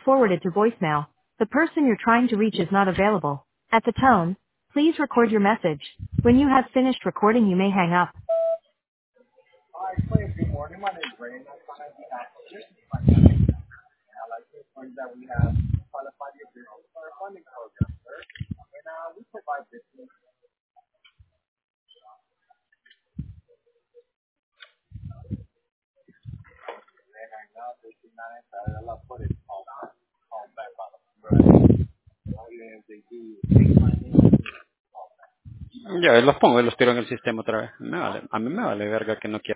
forwarded to voicemail. The person you're trying to reach is not available. At the tone, please record your message. When you have finished recording, you may hang up. Hi, Clay. Good morning. My name is Ray. I'm calling on behalf of Just I'd like to inform you that we have qualified your business for a funding program, sir. And we provide business. And I know this is not inside. I love put it all back on the right. And they do take money. Ya, los pongo y los tiro en el sistema otra vez. Me vale. A mí me vale verga que no quiera.